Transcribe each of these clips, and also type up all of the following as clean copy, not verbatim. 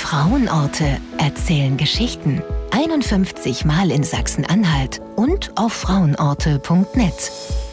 Frauenorte erzählen Geschichten. 51 Mal in Sachsen-Anhalt und auf frauenorte.net.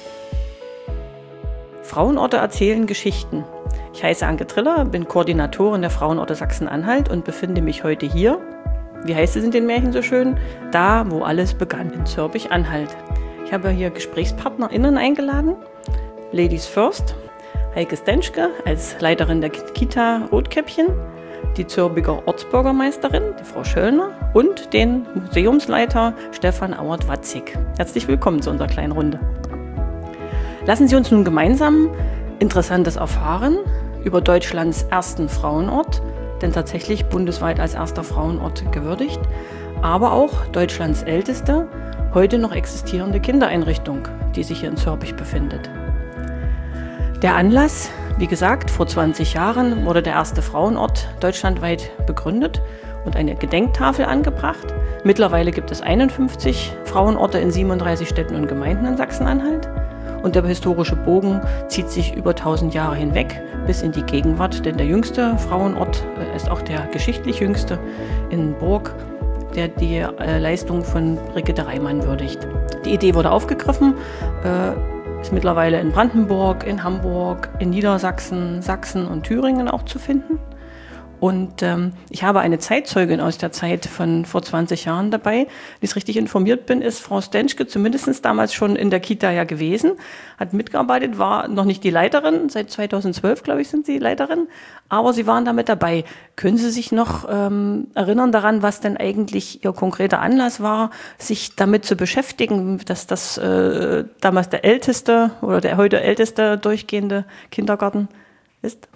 Frauenorte erzählen Geschichten. Ich heiße Anke Triller, bin Koordinatorin der Frauenorte Sachsen-Anhalt und befinde mich heute hier, wie heißt es in den Märchen so schön, da, wo alles begann, in Zörpich-Anhalt. Ich habe hier GesprächspartnerInnen eingeladen. Ladies First, Heike Stenschke als Leiterin der Kita Rotkäppchen, die Zörbiger Ortsbürgermeisterin, die Frau Schöllner, und den Museumsleiter Stefan Auert-Watzig. Herzlich willkommen zu unserer kleinen Runde. Lassen Sie uns nun gemeinsam Interessantes erfahren über Deutschlands ersten Frauenort, denn tatsächlich bundesweit als erster Frauenort gewürdigt, aber auch Deutschlands älteste, heute noch existierende Kindereinrichtung, die sich hier in Zörpich befindet. Der Anlass, wie gesagt, vor 20 Jahren wurde der erste Frauenort deutschlandweit begründet und eine Gedenktafel angebracht. Mittlerweile gibt es 51 Frauenorte in 37 Städten und Gemeinden in Sachsen-Anhalt. Und der historische Bogen zieht sich über 1000 Jahre hinweg bis in die Gegenwart, denn der jüngste Frauenort ist auch der geschichtlich jüngste in Burg, der die Leistung von Brigitte Reimann würdigt. Die Idee wurde aufgegriffen, ist mittlerweile in Brandenburg, in Hamburg, in Niedersachsen, Sachsen und Thüringen auch zu finden. Und ich habe eine Zeitzeugin aus der Zeit von vor 20 Jahren dabei. Wenn ich richtig informiert bin, ist Frau Stenschke zumindest damals schon in der Kita ja gewesen, hat mitgearbeitet, war noch nicht die Leiterin, seit 2012, glaube ich, sind Sie Leiterin, aber Sie waren damit dabei. Können Sie sich noch erinnern daran, was denn eigentlich Ihr konkreter Anlass war, sich damit zu beschäftigen, dass das damals der älteste oder der heute älteste durchgehende Kindergarten ist?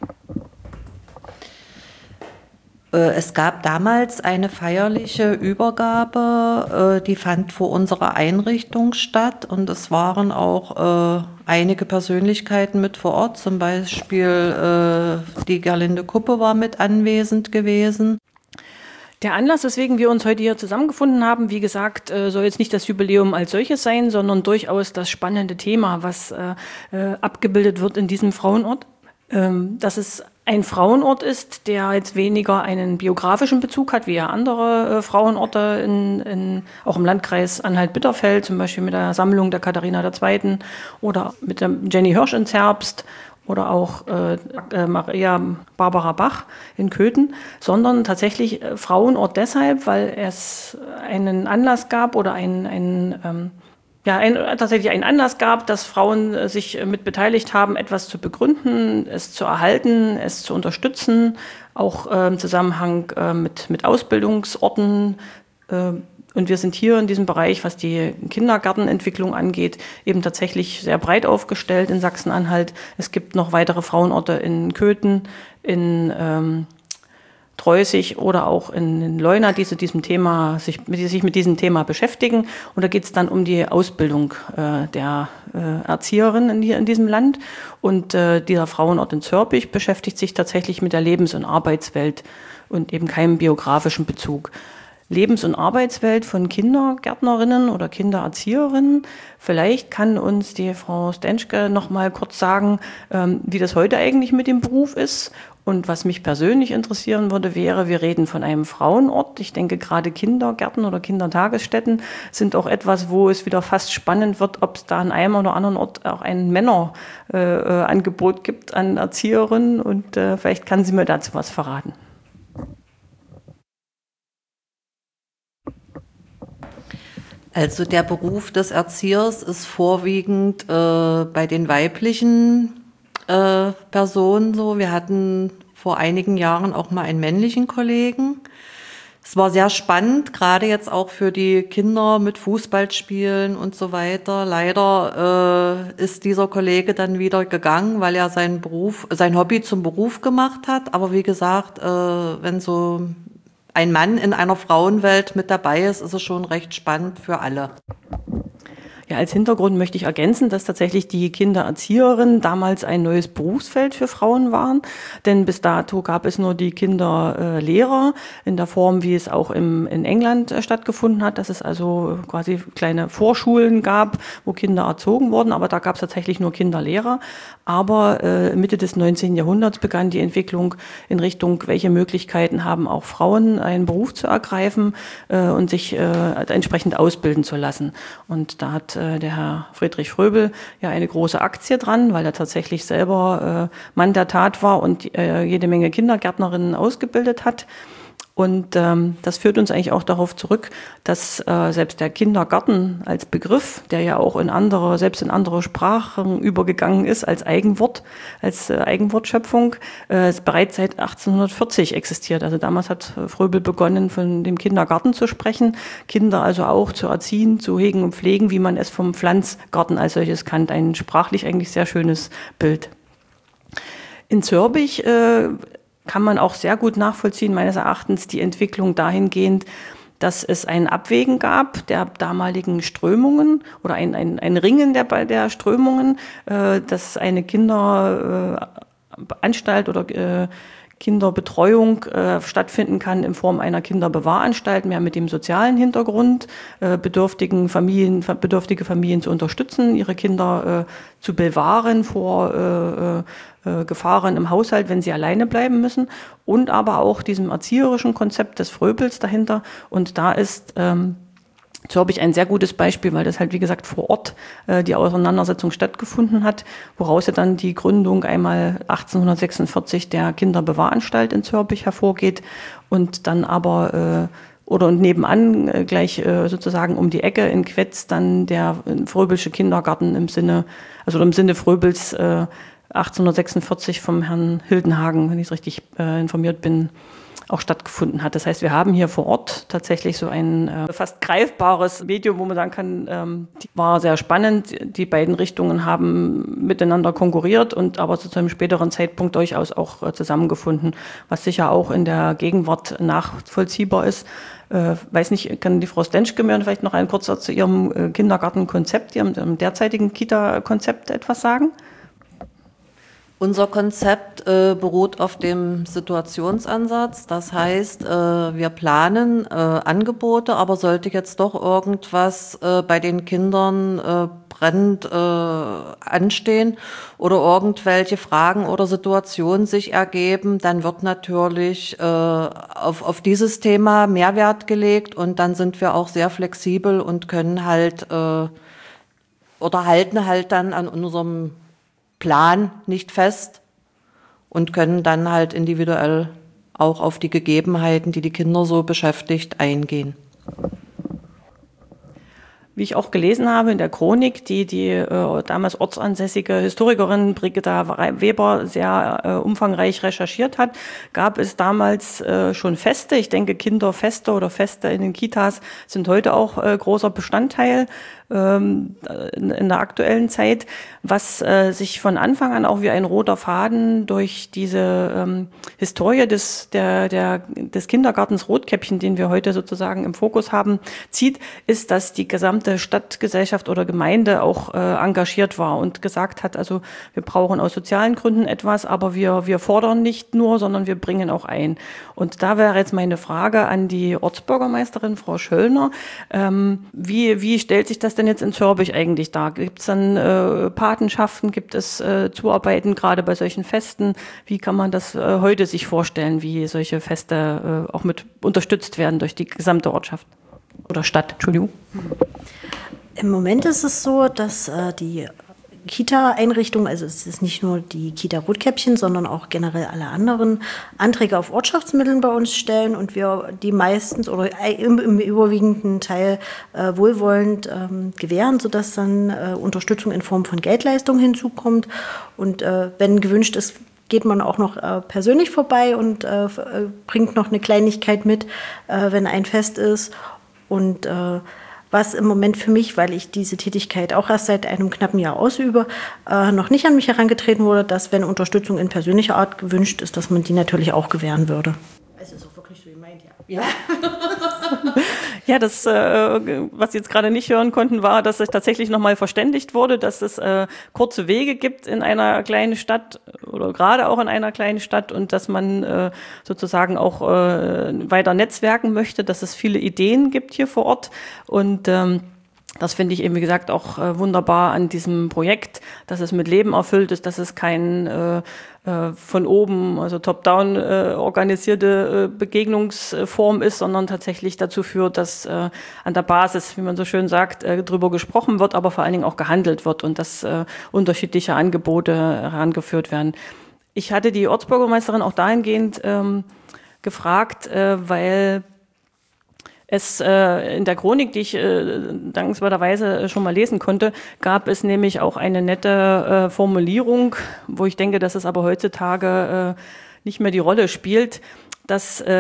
Es gab damals eine feierliche Übergabe, die fand vor unserer Einrichtung statt, und es waren auch einige Persönlichkeiten mit vor Ort, zum Beispiel die Gerlinde Kuppe war mit anwesend gewesen. Der Anlass, weswegen wir uns heute hier zusammengefunden haben, wie gesagt, soll jetzt nicht das Jubiläum als solches sein, sondern durchaus das spannende Thema, was abgebildet wird in diesem Frauenort. Dass es ein Frauenort ist, der jetzt weniger einen biografischen Bezug hat, wie ja andere Frauenorte auch im Landkreis Anhalt-Bitterfeld, zum Beispiel mit der Sammlung der Katharina II. Oder mit der Jenny Hirsch in Zerbst oder auch Maria Barbara Bach in Köthen, sondern tatsächlich Frauenort deshalb, weil es einen Anlass gab oder tatsächlich einen Anlass gab, dass Frauen sich mit beteiligt haben, etwas zu begründen, es zu erhalten, es zu unterstützen, auch im Zusammenhang mit Ausbildungsorten. Und wir sind hier in diesem Bereich, was die Kindergartenentwicklung angeht, eben tatsächlich sehr breit aufgestellt in Sachsen-Anhalt. Es gibt noch weitere Frauenorte in Köthen, in Treußig oder auch in Leuna, die sich mit diesem Thema beschäftigen. Und da geht es dann um die Ausbildung der Erzieherinnen in diesem Land. Und dieser Frauenort in Zörpich beschäftigt sich tatsächlich mit der Lebens- und Arbeitswelt und eben keinem biografischen Bezug. Lebens- und Arbeitswelt von Kindergärtnerinnen oder Kindererzieherinnen. Vielleicht kann uns die Frau Stenschke noch mal kurz sagen, wie das heute eigentlich mit dem Beruf ist. Und was mich persönlich interessieren würde, wäre, wir reden von einem Frauenort. Ich denke, gerade Kindergärten oder Kindertagesstätten sind auch etwas, wo es wieder fast spannend wird, ob es da an einem oder anderen Ort auch ein Männerangebot gibt an Erzieherinnen. Und vielleicht kann sie mir dazu was verraten. Also der Beruf des Erziehers ist vorwiegend bei den weiblichen Personen so. Wir hatten vor einigen Jahren auch mal einen männlichen Kollegen. Es war sehr spannend, gerade jetzt auch für die Kinder mit Fußballspielen und so weiter. Leider ist dieser Kollege dann wieder gegangen, weil er sein Hobby zum Beruf gemacht hat. Aber wie gesagt, wenn so ein Mann in einer Frauenwelt mit dabei ist, ist es schon recht spannend für alle. Ja, als Hintergrund möchte ich ergänzen, dass tatsächlich die Kindererzieherinnen damals ein neues Berufsfeld für Frauen waren. Denn bis dato gab es nur die Kinderlehrer in der Form, wie es auch in England stattgefunden hat, dass es also quasi kleine Vorschulen gab, wo Kinder erzogen wurden. Aber da gab es tatsächlich nur Kinderlehrer. Aber Mitte des 19. Jahrhunderts begann die Entwicklung in Richtung, welche Möglichkeiten haben auch Frauen, einen Beruf zu ergreifen und sich entsprechend ausbilden zu lassen. Und da hat der Herr Friedrich Fröbel ja eine große Aktie dran, weil er tatsächlich selber Mann der Tat war und jede Menge Kindergärtnerinnen ausgebildet hat. Und das führt uns eigentlich auch darauf zurück, dass selbst der Kindergarten als Begriff, der ja auch selbst in andere Sprachen übergegangen ist, als Eigenwort, als Eigenwortschöpfung, bereits seit 1840 existiert. Also damals hat Fröbel begonnen, von dem Kindergarten zu sprechen, Kinder also auch zu erziehen, zu hegen und pflegen, wie man es vom Pflanzgarten als solches kannte. Ein sprachlich eigentlich sehr schönes Bild. In Zörbich kann man auch sehr gut nachvollziehen, meines Erachtens, die Entwicklung dahingehend, dass es ein Abwägen gab der damaligen Strömungen oder ein Ringen der Strömungen, dass eine Kinderanstalt oder Kinderbetreuung stattfinden kann in Form einer Kinderbewahranstalt, mehr mit dem sozialen Hintergrund, bedürftige Familien zu unterstützen, ihre Kinder zu bewahren vor Gefahren im Haushalt, wenn sie alleine bleiben müssen, und aber auch diesem erzieherischen Konzept des Fröbels dahinter. Und da ist Zörbich ein sehr gutes Beispiel, weil das halt, wie gesagt, vor Ort die Auseinandersetzung stattgefunden hat, woraus ja dann die Gründung einmal 1846 der Kinderbewahranstalt in Zörbich hervorgeht und dann aber und nebenan gleich sozusagen um die Ecke in Quetz dann der Fröbelsche Kindergarten im Sinne Fröbels 1846 vom Herrn Hildenhagen, wenn ich richtig informiert bin, auch stattgefunden hat. Das heißt, wir haben hier vor Ort tatsächlich so ein fast greifbares Medium, wo man sagen kann, war sehr spannend. Die beiden Richtungen haben miteinander konkurriert und aber zu einem späteren Zeitpunkt durchaus auch zusammengefunden, was sicher auch in der Gegenwart nachvollziehbar ist. Weiß nicht, kann die Frau Stenschke mir vielleicht noch ein kurzer zu Ihrem Kindergartenkonzept, Ihrem derzeitigen Kita-Konzept etwas sagen? Unser Konzept beruht auf dem Situationsansatz. Das heißt, wir planen Angebote, aber sollte jetzt doch irgendwas bei den Kindern brennend anstehen oder irgendwelche Fragen oder Situationen sich ergeben, dann wird natürlich auf dieses Thema Mehrwert gelegt und dann sind wir auch sehr flexibel und können halt oder halten halt dann an unserem Plan nicht fest und können dann halt individuell auch auf die Gegebenheiten, die die Kinder so beschäftigt, eingehen. Wie ich auch gelesen habe in der Chronik, die damals ortsansässige Historikerin Brigitta Weber sehr umfangreich recherchiert hat, gab es damals schon Feste. Ich denke, Kinderfeste oder Feste in den Kitas sind heute auch großer Bestandteil in der aktuellen Zeit, was sich von Anfang an auch wie ein roter Faden durch diese Historie des Kindergartens Rotkäppchen, den wir heute sozusagen im Fokus haben, zieht, ist, dass die gesamte Stadtgesellschaft oder Gemeinde auch engagiert war und gesagt hat, also wir brauchen aus sozialen Gründen etwas, aber wir fordern nicht nur, sondern wir bringen auch ein. Und da wäre jetzt meine Frage an die Ortsbürgermeisterin, Frau Schöllner, wie stellt sich das denn jetzt in Zörbich eigentlich dar? Gibt es dann Patenschaften, gibt es Zuarbeiten gerade bei solchen Festen? Wie kann man das heute sich vorstellen, wie solche Feste auch mit unterstützt werden durch die gesamte Ortschaft oder Stadt? Entschuldigung. Im Moment ist es so, dass die Kita-Einrichtungen, also es ist nicht nur die Kita Rotkäppchen, sondern auch generell alle anderen Anträge auf Ortschaftsmitteln bei uns stellen und wir die meistens oder im überwiegenden Teil wohlwollend gewähren, sodass dann Unterstützung in Form von Geldleistung hinzukommt. Und wenn gewünscht ist, geht man auch noch persönlich vorbei und bringt noch eine Kleinigkeit mit, wenn ein Fest ist. Und was im Moment für mich, weil ich diese Tätigkeit auch erst seit einem knappen Jahr ausübe, noch nicht an mich herangetreten wurde, dass, wenn Unterstützung in persönlicher Art gewünscht ist, dass man die natürlich auch gewähren würde. Also ist auch wirklich so gemeint, ja. Ja. Ja, das, was Sie jetzt gerade nicht hören konnten, war, dass sich tatsächlich nochmal verständigt wurde, dass es kurze Wege gibt in einer kleinen Stadt oder gerade auch in einer kleinen Stadt und dass man sozusagen auch weiter netzwerken möchte, dass es viele Ideen gibt hier vor Ort und das finde ich eben, wie gesagt, auch wunderbar an diesem Projekt, dass es mit Leben erfüllt ist, dass es kein von oben, also top-down organisierte Begegnungsform ist, sondern tatsächlich dazu führt, dass an der Basis, wie man so schön sagt, drüber gesprochen wird, aber vor allen Dingen auch gehandelt wird und dass unterschiedliche Angebote herangeführt werden. Ich hatte die Ortsbürgermeisterin auch dahingehend gefragt, weil es in der Chronik, die ich dankenswerterweise schon mal lesen konnte, gab es nämlich auch eine nette Formulierung, wo ich denke, dass es aber heutzutage nicht mehr die Rolle spielt, dass die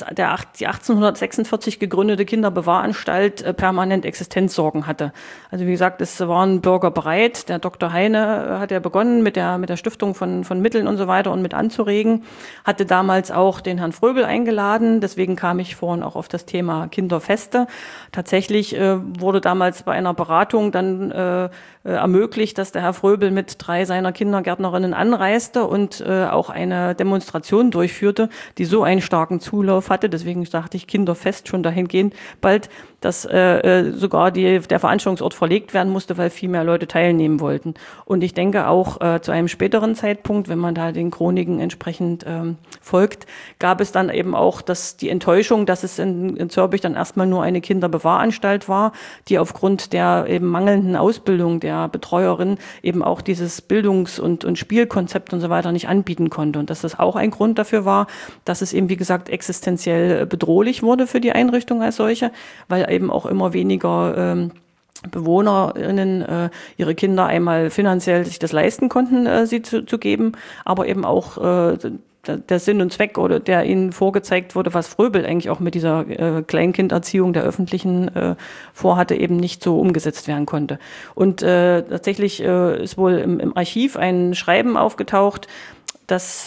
1846 gegründete Kinderbewahranstalt permanent Existenzsorgen hatte. Also wie gesagt, es waren Bürger bereit. Der Dr. Heine hat ja begonnen mit der Stiftung von Mitteln und so weiter und mit anzuregen, hatte damals auch den Herrn Fröbel eingeladen. Deswegen kam ich vorhin auch auf das Thema Kinderfeste. Tatsächlich wurde damals bei einer Beratung dann ermöglicht, dass der Herr Fröbel mit 3 seiner Kindergärtnerinnen anreiste und auch eine Demonstration durchführte, die so einen starken Zulauf hatte. Deswegen sagte ich Kinderfest schon dahingehend bald, dass sogar der Veranstaltungsort verlegt werden musste, weil viel mehr Leute teilnehmen wollten. Und ich denke auch zu einem späteren Zeitpunkt, wenn man da den Chroniken entsprechend folgt, gab es dann eben auch die Enttäuschung, dass es in Zörbich dann erstmal nur eine Kinderbewahranstalt war, die aufgrund der eben mangelnden Ausbildung der Betreuerin eben auch dieses Bildungs- und Spielkonzept und so weiter nicht anbieten konnte. Und dass das auch ein Grund dafür war, dass es eben, wie gesagt, existenziell bedrohlich wurde für die Einrichtung als solche, weil eben auch immer weniger BewohnerInnen ihre Kinder einmal finanziell sich das leisten konnten, sie zu geben, aber eben auch der Sinn und Zweck oder der ihnen vorgezeigt wurde, was Fröbel eigentlich auch mit dieser Kleinkinderziehung der öffentlichen vorhatte, eben nicht so umgesetzt werden konnte. Und tatsächlich ist wohl im Archiv ein Schreiben aufgetaucht, das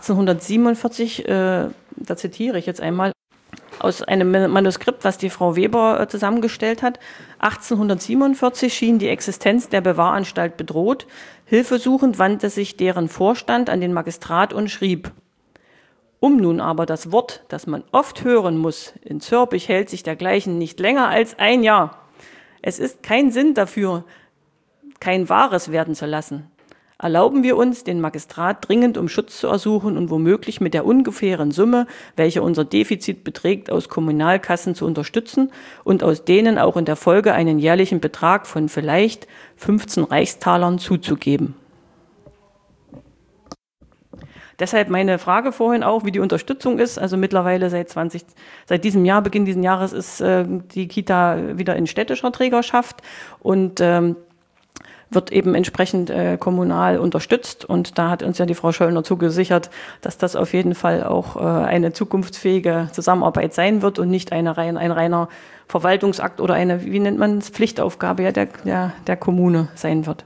1847, da zitiere ich jetzt einmal, aus einem Manuskript, was die Frau Weber zusammengestellt hat. 1847 schien die Existenz der Bewahranstalt bedroht. Hilfesuchend wandte sich deren Vorstand an den Magistrat und schrieb: Um nun aber das Wort, das man oft hören muss, in Zörbich hält sich dergleichen nicht länger als 1 Jahr. Es ist kein Sinn dafür, kein Wahres werden zu lassen. Erlauben wir uns, den Magistrat dringend um Schutz zu ersuchen und womöglich mit der ungefähren Summe, welche unser Defizit beträgt, aus Kommunalkassen zu unterstützen und aus denen auch in der Folge einen jährlichen Betrag von vielleicht 15 Reichstalern zuzugeben. Deshalb meine Frage vorhin auch, wie die Unterstützung ist. Also mittlerweile seit diesem Jahr, Beginn dieses Jahres, ist die Kita wieder in städtischer Trägerschaft und wird eben entsprechend kommunal unterstützt. Und da hat uns ja die Frau Schöllner zugesichert, dass das auf jeden Fall auch eine zukunftsfähige Zusammenarbeit sein wird und nicht ein reiner Verwaltungsakt oder eine, wie nennt man es, Pflichtaufgabe der Kommune sein wird.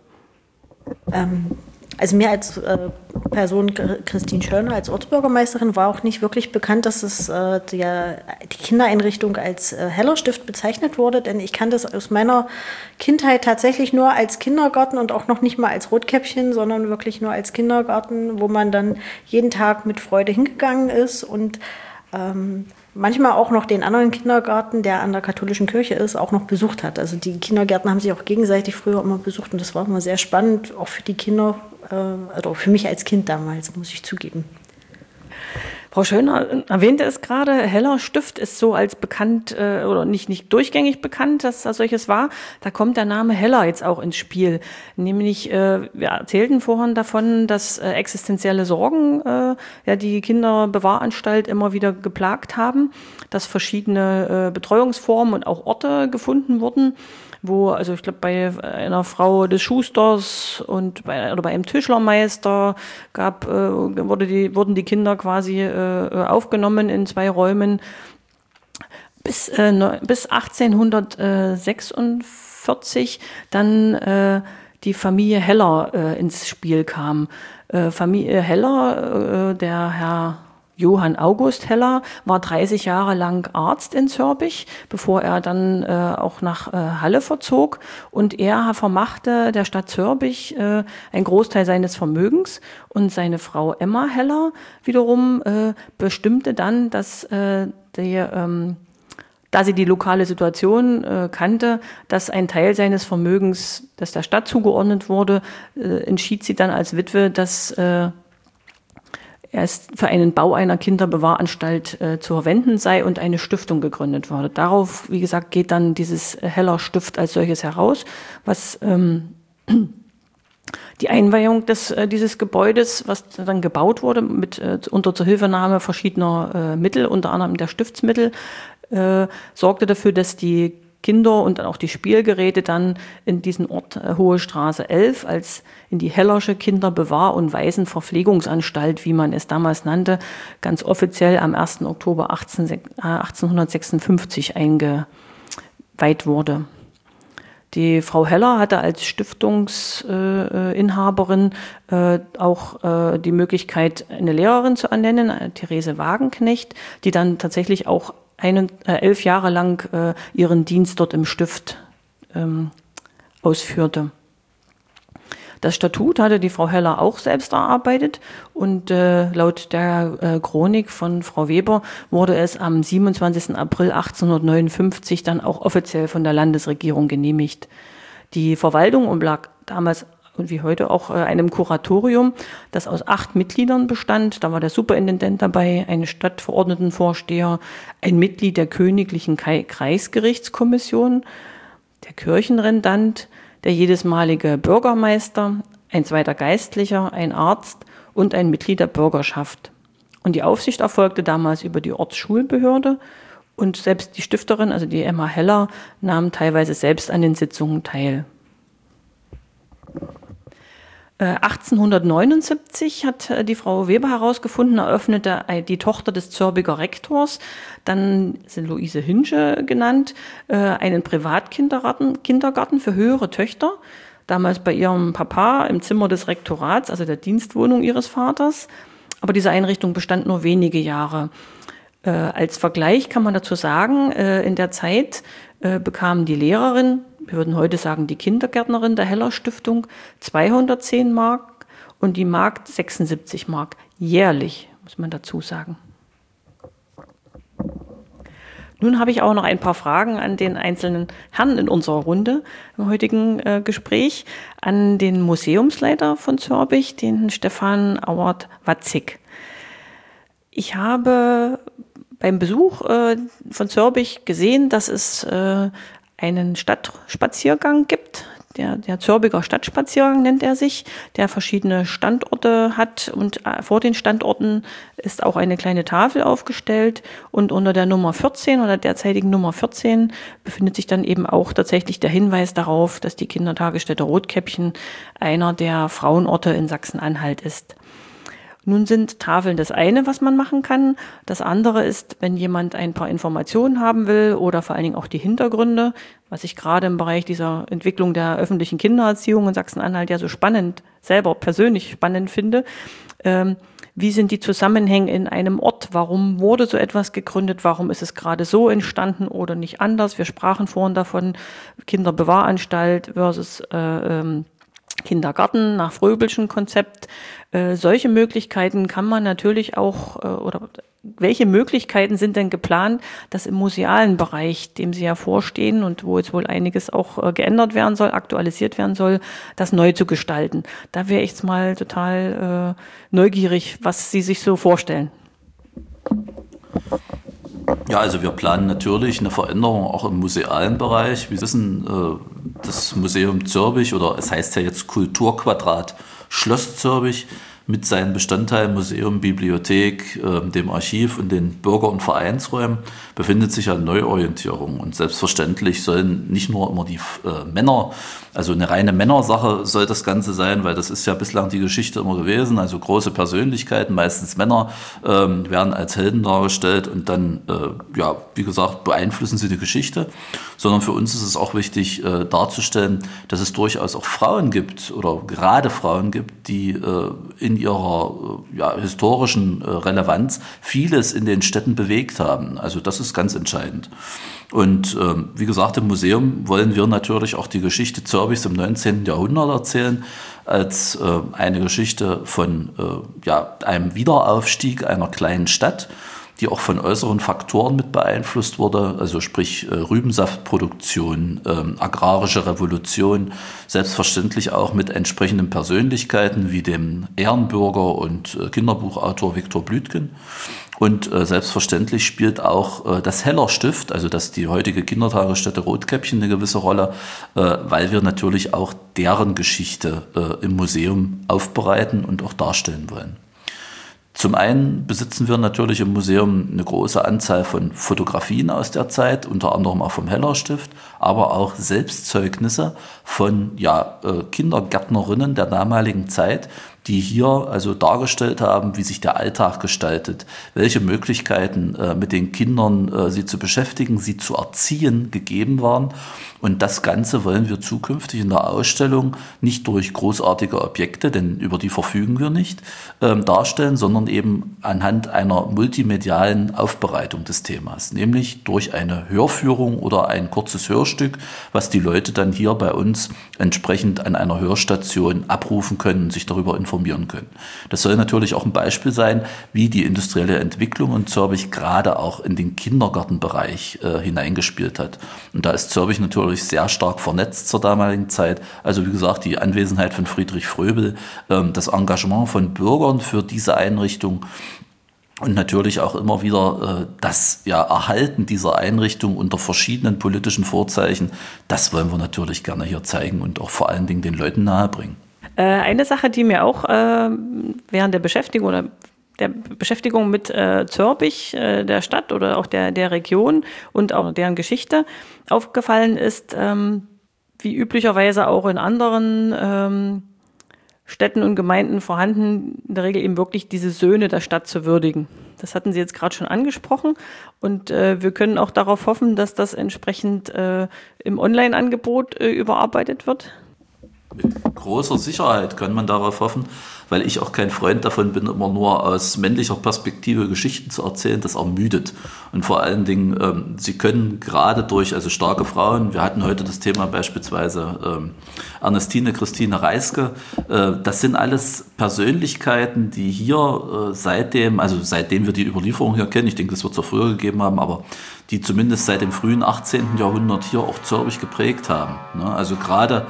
Also mir als Person, Christine Schöllner, als Ortsbürgermeisterin, war auch nicht wirklich bekannt, dass es die Kindereinrichtung als Heller-Stift bezeichnet wurde, denn ich kannte das aus meiner Kindheit tatsächlich nur als Kindergarten und auch noch nicht mal als Rotkäppchen, sondern wirklich nur als Kindergarten, wo man dann jeden Tag mit Freude hingegangen ist und manchmal auch noch den anderen Kindergarten, der an der katholischen Kirche ist, auch noch besucht hat. Also die Kindergärten haben sich auch gegenseitig früher immer besucht und das war immer sehr spannend, auch für die Kinder, oder für mich als Kind damals, muss ich zugeben. Frau Schöllner erwähnte es gerade, Heller-Stift ist so als bekannt oder nicht durchgängig bekannt, dass das solches war. Da kommt der Name Heller jetzt auch ins Spiel. Nämlich, wir erzählten vorhin davon, dass existenzielle Sorgen die Kinderbewahranstalt immer wieder geplagt haben, dass verschiedene Betreuungsformen und auch Orte gefunden wurden, also ich glaube, bei einer Frau des Schusters und bei einem Tischlermeister wurden die Kinder quasi aufgenommen in 2 Räumen. Bis 1846 dann die Familie Heller ins Spiel kam. Familie Heller, der Herr Johann August Heller war 30 Jahre lang Arzt in Zörbich, bevor er dann auch nach Halle verzog. Und er vermachte der Stadt Zörbich einen Großteil seines Vermögens. Und seine Frau Emma Heller wiederum bestimmte dann, dass da sie die lokale Situation kannte, dass ein Teil seines Vermögens, das der Stadt zugeordnet wurde, entschied sie dann als Witwe, dass erst für einen Bau einer Kinderbewahranstalt zu verwenden sei und eine Stiftung gegründet wurde. Darauf, wie gesagt, geht dann dieses Heller Stift als solches heraus, was die Einweihung dieses Gebäudes, was dann gebaut wurde, unter Zuhilfenahme verschiedener Mittel, unter anderem der Stiftsmittel, sorgte dafür, dass die Kinder und auch die Spielgeräte dann in diesen Ort Hohe Straße 11 als in die Hellersche Kinderbewahr- und Waisenverpflegungsanstalt, wie man es damals nannte, ganz offiziell am 1. Oktober 1856 eingeweiht wurde. Die Frau Heller hatte als Stiftungsinhaberin auch die Möglichkeit, eine Lehrerin zu ernennen, Therese Wagenknecht, die dann tatsächlich auch 11 Jahre lang ihren Dienst dort im Stift ausführte. Das Statut hatte die Frau Heller auch selbst erarbeitet und laut der Chronik von Frau Weber wurde es am 27. April 1859 dann auch offiziell von der Landesregierung genehmigt. Die Verwaltung oblag damals und wie heute auch einem Kuratorium, das aus 8 Mitgliedern bestand. Da war der Superintendent dabei, ein Stadtverordnetenvorsteher, ein Mitglied der Königlichen Kreisgerichtskommission, der Kirchenrendant, der jedesmalige Bürgermeister, ein zweiter Geistlicher, ein Arzt und ein Mitglied der Bürgerschaft. Und die Aufsicht erfolgte damals über die Ortsschulbehörde und selbst die Stifterin, also die Emma Heller, nahm teilweise selbst an den Sitzungen teil. 1879 hat die Frau Weber herausgefunden, eröffnete die Tochter des Zörbiger Rektors, dann sind Luise Hinsche genannt, einen Privatkindergarten für höhere Töchter, damals bei ihrem Papa im Zimmer des Rektorats, also der Dienstwohnung ihres Vaters. Aber diese Einrichtung bestand nur wenige Jahre. Als Vergleich kann man dazu sagen, in der Zeit bekam die Lehrerin, wir würden heute sagen die Kindergärtnerin der Heller Stiftung, 210 Mark und die Magd 76 Mark jährlich, muss man dazu sagen. Nun habe ich auch noch ein paar Fragen an den einzelnen Herrn in unserer Runde im heutigen Gespräch, an den Museumsleiter von Zörbich, den Stefan Auert-Watzig. Ich habe beim Besuch von Zörbich gesehen, dass es einen Stadtspaziergang gibt. Der Zörbiger Stadtspaziergang nennt er sich, der verschiedene Standorte hat und vor den Standorten ist auch eine kleine Tafel aufgestellt und unter der Nummer 14 oder derzeitigen Nummer 14 befindet sich dann eben auch tatsächlich der Hinweis darauf, dass die Kindertagesstätte Rotkäppchen einer der Frauenorte in Sachsen-Anhalt ist. Nun sind Tafeln das eine, was man machen kann. Das andere ist, wenn jemand ein paar Informationen haben will oder vor allen Dingen auch die Hintergründe, was ich gerade im Bereich dieser Entwicklung der öffentlichen Kindererziehung in Sachsen-Anhalt ja so spannend, selber persönlich spannend finde. Wie sind die Zusammenhänge in einem Ort? Warum wurde so etwas gegründet? Warum ist es gerade so entstanden oder nicht anders? Wir sprachen vorhin davon, Kinderbewahranstalt versus Kindergarten nach Fröbelschen Konzept. Solche Möglichkeiten kann man natürlich auch, oder welche Möglichkeiten sind denn geplant, das im musealen Bereich, dem Sie ja vorstehen und wo jetzt wohl einiges auch geändert werden soll, aktualisiert werden soll, das neu zu gestalten? Da wäre ich jetzt mal total neugierig, was Sie sich so vorstellen. Ja, also wir planen natürlich eine Veränderung auch im musealen Bereich. Wir wissen, das Museum Zörbich, oder es heißt ja jetzt Kulturquadrat Schloss Zörbich, mit seinen Bestandteilen Museum, Bibliothek, dem Archiv und den Bürger- und Vereinsräumen befindet sich an Neuorientierung. Und selbstverständlich sollen nicht nur immer die Männer, also eine reine Männersache soll das Ganze sein, weil das ist ja bislang die Geschichte immer gewesen. Also große Persönlichkeiten, meistens Männer, werden als Helden dargestellt und dann, ja, wie gesagt, beeinflussen sie die Geschichte. Sondern für uns ist es auch wichtig darzustellen, dass es durchaus auch Frauen gibt oder gerade Frauen gibt, die in in ihrer historischen Relevanz vieles in den Städten bewegt haben. Also das ist ganz entscheidend. Und wie gesagt, im Museum wollen wir natürlich auch die Geschichte Zörbichs im 19. Jahrhundert erzählen, als eine Geschichte von einem Wiederaufstieg einer kleinen Stadt, die auch von äußeren Faktoren mit beeinflusst wurde, also sprich Rübensaftproduktion, agrarische Revolution, selbstverständlich auch mit entsprechenden Persönlichkeiten wie dem Ehrenbürger und Kinderbuchautor Viktor Blüdgen. Und selbstverständlich spielt auch das Heller-Stift, also die heutige Kindertagesstätte Rotkäppchen, eine gewisse Rolle, weil wir natürlich auch deren Geschichte im Museum aufbereiten und auch darstellen wollen. Zum einen besitzen wir natürlich im Museum eine große Anzahl von Fotografien aus der Zeit, unter anderem auch vom Heller-Stift, aber auch Selbstzeugnisse von Kindergärtnerinnen der damaligen Zeit, die hier also dargestellt haben, wie sich der Alltag gestaltet, welche Möglichkeiten mit den Kindern sie zu beschäftigen, sie zu erziehen gegeben waren. Und das Ganze wollen wir zukünftig in der Ausstellung nicht durch großartige Objekte, denn über die verfügen wir nicht, darstellen, sondern eben anhand einer multimedialen Aufbereitung des Themas, nämlich durch eine Hörführung oder ein kurzes Hörstück, was die Leute dann hier bei uns entsprechend an einer Hörstation abrufen können und sich darüber informieren können. Das soll natürlich auch ein Beispiel sein, wie die industrielle Entwicklung in Zörbich gerade auch in den Kindergartenbereich hineingespielt hat. Und da ist Zörbich natürlich sehr stark vernetzt zur damaligen Zeit. Also wie gesagt, die Anwesenheit von Friedrich Fröbel, das Engagement von Bürgern für diese Einrichtung und natürlich auch immer wieder das Erhalten dieser Einrichtung unter verschiedenen politischen Vorzeichen, das wollen wir natürlich gerne hier zeigen und auch vor allen Dingen den Leuten nahebringen. Eine Sache, die mir auch während der Beschäftigung mit Zörbich, der Stadt oder auch der Region und auch deren Geschichte aufgefallen ist, wie üblicherweise auch in anderen Städten und Gemeinden vorhanden, in der Regel eben wirklich diese Söhne der Stadt zu würdigen. Das hatten Sie jetzt gerade schon angesprochen und wir können auch darauf hoffen, dass das entsprechend im Online-Angebot überarbeitet wird. Mit großer Sicherheit kann man darauf hoffen, weil ich auch kein Freund davon bin, immer nur aus männlicher Perspektive Geschichten zu erzählen. Das ermüdet. Und vor allen Dingen, Sie können gerade durch starke Frauen, wir hatten heute das Thema beispielsweise Ernestine Christine Reiske, das sind alles Persönlichkeiten, die hier seitdem wir die Überlieferung hier kennen, ich denke, das wird es auch früher gegeben haben, aber die zumindest seit dem frühen 18. Jahrhundert hier auch Zörbich geprägt haben. Also gerade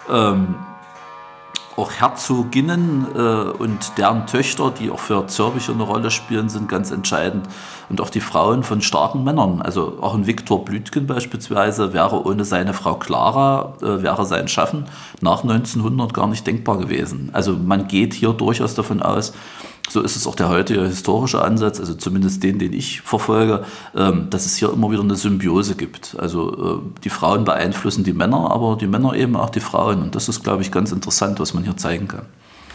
auch Herzoginnen und deren Töchter, die auch für Zörbich eine Rolle spielen, sind ganz entscheidend. Und auch die Frauen von starken Männern. Also auch ein Viktor Blüdgen beispielsweise wäre ohne seine Frau Clara, wäre sein Schaffen nach 1900 gar nicht denkbar gewesen. Also man geht hier durchaus davon aus, so ist es auch der heutige historische Ansatz, also zumindest den ich verfolge, dass es hier immer wieder eine Symbiose gibt. Also die Frauen beeinflussen die Männer, aber die Männer eben auch die Frauen. Und das ist, glaube ich, ganz interessant, was man hier zeigen kann.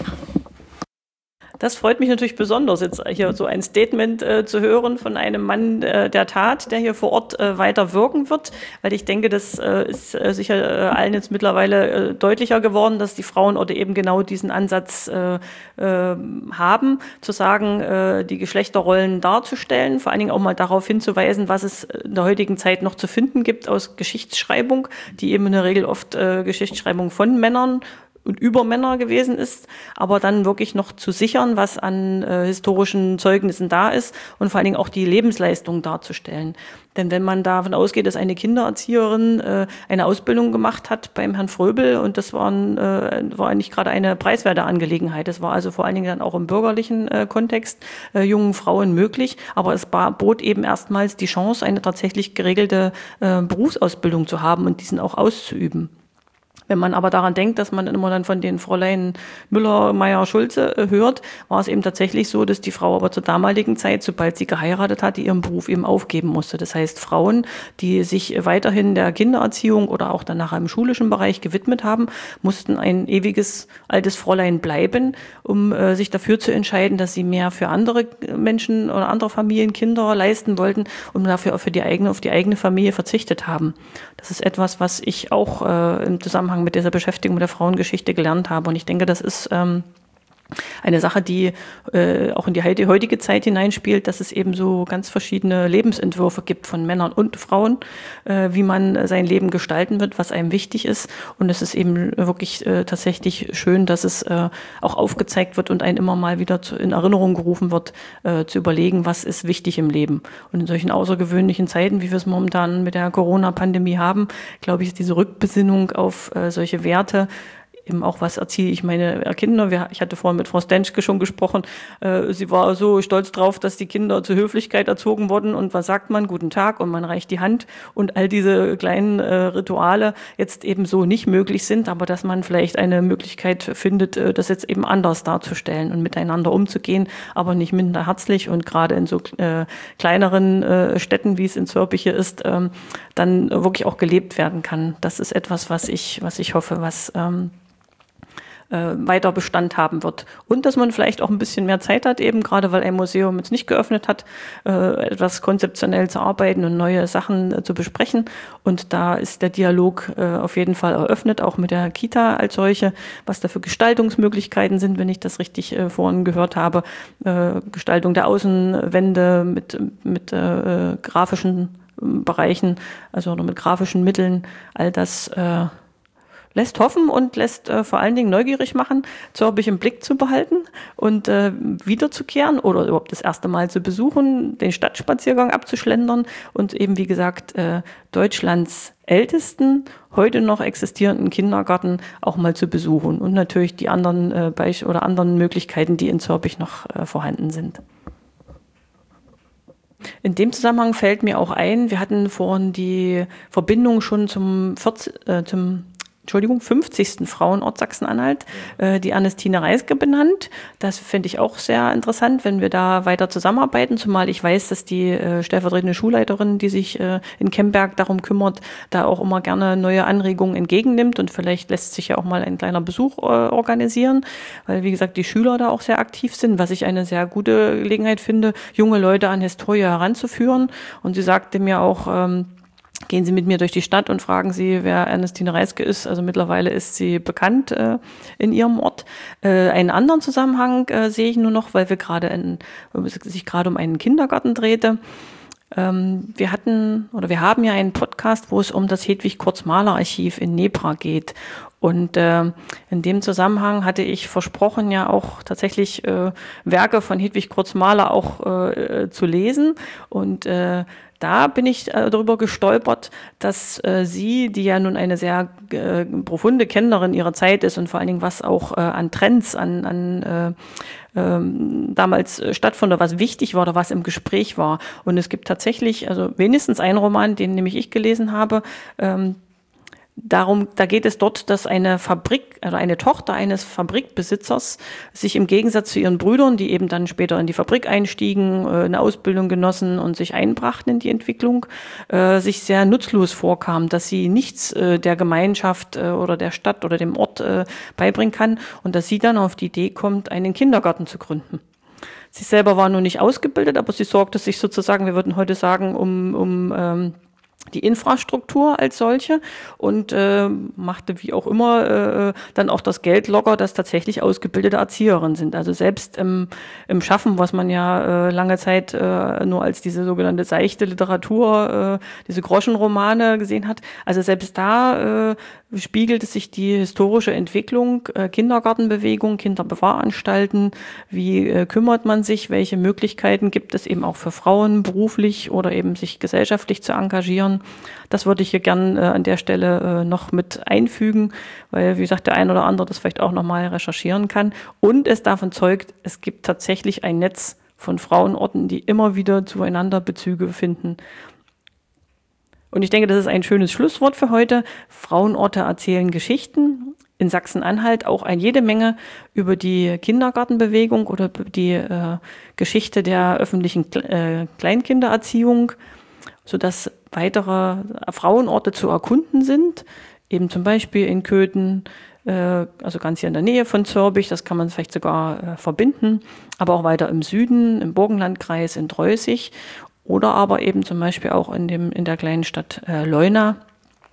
Das freut mich natürlich besonders, jetzt hier so ein Statement zu hören von einem Mann der Tat, der hier vor Ort weiter wirken wird, weil ich denke, das ist sicher allen jetzt mittlerweile deutlicher geworden, dass die Frauenorte eben genau diesen Ansatz haben, zu sagen, die Geschlechterrollen darzustellen, vor allen Dingen auch mal darauf hinzuweisen, was es in der heutigen Zeit noch zu finden gibt aus Geschichtsschreibung, die eben in der Regel oft Geschichtsschreibung von Männern und über Männer gewesen ist, aber dann wirklich noch zu sichern, was an historischen Zeugnissen da ist und vor allen Dingen auch die Lebensleistung darzustellen. Denn wenn man davon ausgeht, dass eine Kindererzieherin eine Ausbildung gemacht hat beim Herrn Fröbel und das war eigentlich gerade eine preiswerte Angelegenheit. Das war also vor allen Dingen dann auch im bürgerlichen Kontext jungen Frauen möglich, aber es bot eben erstmals die Chance, eine tatsächlich geregelte Berufsausbildung zu haben und diesen auch auszuüben. Wenn man aber daran denkt, dass man immer dann von den Fräulein Müller, Meyer, Schulze hört, war es eben tatsächlich so, dass die Frau aber zur damaligen Zeit, sobald sie geheiratet hatte, ihren Beruf eben aufgeben musste. Das heißt, Frauen, die sich weiterhin der Kindererziehung oder auch dann nachher im schulischen Bereich gewidmet haben, mussten ein ewiges altes Fräulein bleiben, um sich dafür zu entscheiden, dass sie mehr für andere Menschen oder andere Familien, Kinder leisten wollten und dafür auf die eigene Familie verzichtet haben. Das ist etwas, was ich auch im Zusammenhang mit dieser Beschäftigung mit der Frauengeschichte gelernt habe. Und ich denke, das ist Eine Sache, die auch in die heutige Zeit hineinspielt, dass es eben so ganz verschiedene Lebensentwürfe gibt von Männern und Frauen, wie man sein Leben gestalten wird, was einem wichtig ist. Und es ist eben wirklich tatsächlich schön, dass es auch aufgezeigt wird und einem immer mal wieder in Erinnerung gerufen wird, zu überlegen, was ist wichtig im Leben. Und in solchen außergewöhnlichen Zeiten, wie wir es momentan mit der Corona-Pandemie haben, glaube ich, ist diese Rückbesinnung auf solche Werte, eben auch, was erziehe ich meine Kinder. Ich hatte vorhin mit Frau Stenschke schon gesprochen. Sie war so stolz drauf, dass die Kinder zur Höflichkeit erzogen wurden. Und was sagt man? Guten Tag, und man reicht die Hand. Und all diese kleinen Rituale jetzt eben so nicht möglich sind, aber dass man vielleicht eine Möglichkeit findet, das jetzt eben anders darzustellen und miteinander umzugehen, aber nicht minder herzlich. Und gerade in so kleineren Städten, wie es in Zörpich hier ist, dann wirklich auch gelebt werden kann. Das ist etwas, was ich hoffe, was weiter Bestand haben wird. Und dass man vielleicht auch ein bisschen mehr Zeit hat, eben gerade weil ein Museum jetzt nicht geöffnet hat, etwas konzeptionell zu arbeiten und neue Sachen zu besprechen. Und da ist der Dialog auf jeden Fall eröffnet, auch mit der Kita als solche, was da für Gestaltungsmöglichkeiten sind, wenn ich das richtig vorhin gehört habe. Gestaltung der Außenwände mit grafischen Bereichen, also mit grafischen Mitteln, all das lässt hoffen und lässt vor allen Dingen neugierig machen, Zörpich im Blick zu behalten und wiederzukehren oder überhaupt das erste Mal zu besuchen, den Stadtspaziergang abzuschlendern und eben, wie gesagt, Deutschlands ältesten, heute noch existierenden Kindergarten auch mal zu besuchen und natürlich die anderen anderen Möglichkeiten, die in Zörpich noch vorhanden sind. In dem Zusammenhang fällt mir auch ein, wir hatten vorhin die Verbindung schon zum 50. Frauenort Sachsen-Anhalt, die Ernestine Reiske benannt. Das finde ich auch sehr interessant, wenn wir da weiter zusammenarbeiten, zumal ich weiß, dass die stellvertretende Schulleiterin, die sich in Kemberg darum kümmert, da auch immer gerne neue Anregungen entgegennimmt und vielleicht lässt sich ja auch mal ein kleiner Besuch organisieren, weil, wie gesagt, die Schüler da auch sehr aktiv sind, was ich eine sehr gute Gelegenheit finde, junge Leute an Historie heranzuführen. Und sie sagte mir auch, gehen Sie mit mir durch die Stadt und fragen Sie, wer Ernestine Reiske ist. Also mittlerweile ist sie bekannt in ihrem Ort. Einen anderen Zusammenhang sehe ich nur noch, weil sich gerade um einen Kindergarten drehte. Wir haben ja einen Podcast, wo es um das Hedwig Kurz-Mahler-Archiv in Nebra geht. Und in dem Zusammenhang hatte ich versprochen, ja auch tatsächlich Werke von Hedwig Kurz-Mahler auch zu lesen. Und da bin ich darüber gestolpert, dass sie, die ja nun eine sehr profunde Kennerin ihrer Zeit ist und vor allen Dingen was auch an Trends, damals stattfand oder was wichtig war oder was im Gespräch war. Und es gibt tatsächlich, also wenigstens einen Roman, den nämlich ich gelesen habe, da geht es dort, dass eine Tochter eines Fabrikbesitzers sich im Gegensatz zu ihren Brüdern, die eben dann später in die Fabrik einstiegen, eine Ausbildung genossen und sich einbrachten in die Entwicklung, sich sehr nutzlos vorkam, dass sie nichts der Gemeinschaft oder der Stadt oder dem Ort beibringen kann und dass sie dann auf die Idee kommt, einen Kindergarten zu gründen. Sie selber war nur nicht ausgebildet, aber sie sorgte sich sozusagen, wir würden heute sagen, um die Infrastruktur als solche und machte wie auch immer dann auch das Geld locker, dass tatsächlich ausgebildete Erzieherinnen sind. Also selbst im Schaffen, was man ja lange Zeit nur als diese sogenannte seichte Literatur, diese Groschenromane gesehen hat, also selbst da spiegelte sich die historische Entwicklung, Kindergartenbewegung, Kinderbewahranstalten, wie kümmert man sich, welche Möglichkeiten gibt es eben auch für Frauen beruflich oder eben sich gesellschaftlich zu engagieren. Das würde ich hier gern an der Stelle noch mit einfügen, weil, wie gesagt, der ein oder andere das vielleicht auch nochmal recherchieren kann. Und es davon zeugt, es gibt tatsächlich ein Netz von Frauenorten, die immer wieder zueinander Bezüge finden. Und ich denke, das ist ein schönes Schlusswort für heute. Frauenorte erzählen Geschichten. In Sachsen-Anhalt auch jede Menge über die Kindergartenbewegung oder die Geschichte der öffentlichen Kleinkindererziehung, sodass weitere Frauenorte zu erkunden sind. Eben zum Beispiel in Köthen, also ganz hier in der Nähe von Zörpich, das kann man vielleicht sogar verbinden, aber auch weiter im Süden, im Burgenlandkreis, in Dreußig. Oder aber eben zum Beispiel auch in der kleinen Stadt Leuna,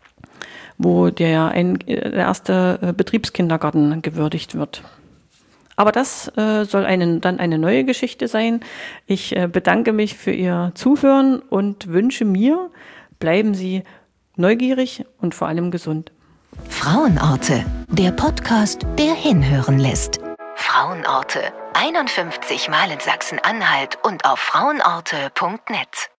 wo der erste Betriebskindergarten gewürdigt wird. Aber das soll dann eine neue Geschichte sein. Ich bedanke mich für Ihr Zuhören und wünsche mir, bleiben Sie neugierig und vor allem gesund. Frauenorte, der Podcast, der hinhören lässt. Frauenorte, 51 Mal in Sachsen-Anhalt und auf frauenorte.net.